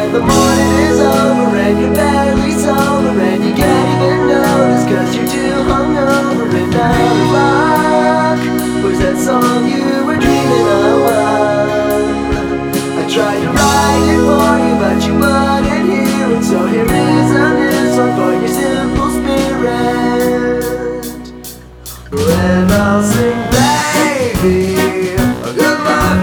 the morning is over and you're barely sober, and you can't even notice 'cause you're too hungover. And out of luck was that song you were dreaming of. I tried to write it for you, but you wouldn't hear it. So here is a new song for your simple spirit, and I'll sing